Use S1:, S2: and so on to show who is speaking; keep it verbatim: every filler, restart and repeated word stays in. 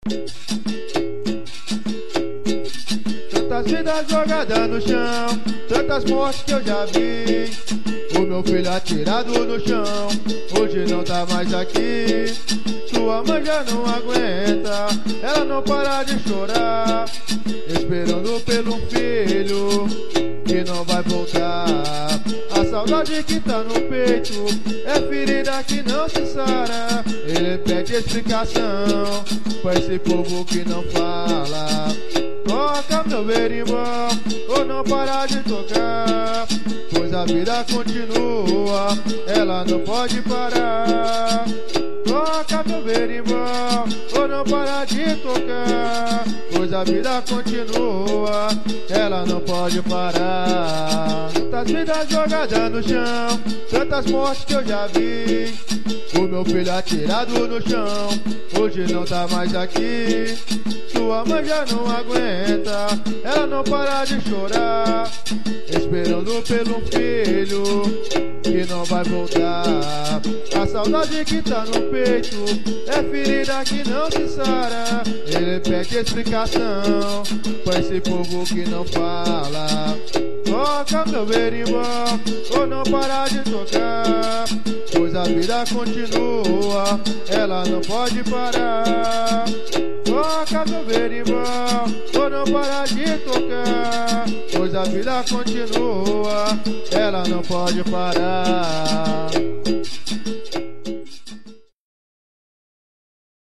S1: Tantas vidas jogadas no chão, tantas mortes que eu já vi. O meu filho atirado no chão, hoje não tá mais aqui. Sua mãe já não aguenta, ela não para de chorar, esperando pelo filho que não vai voltar. A saudade que tá no peito é ferida que não se sara. Ele pede explicação pra esse povo que não fala. Toca meu berimbau, ou não para de tocar, pois a vida continua, ela não pode parar. Toca meu berimbau, ou não para de tocar, pois a vida continua, ela não pode parar. Tantas vidas jogadas no chão, tantas mortes que eu já vi. O meu filho atirado no chão, hoje não tá mais aqui. Sua mãe já não aguenta, ela não para de chorar, esperando pelo filho que não vai voltar. A saudade que tá no peito é ferida que não se sara. Ele pede explicação pra esse povo que não fala. Toca meu berimbau, ou não para de tocar, pois a vida continua, ela não pode parar. Toca meu berimbau, ou não para de tocar, pois a vida continua, ela não pode parar.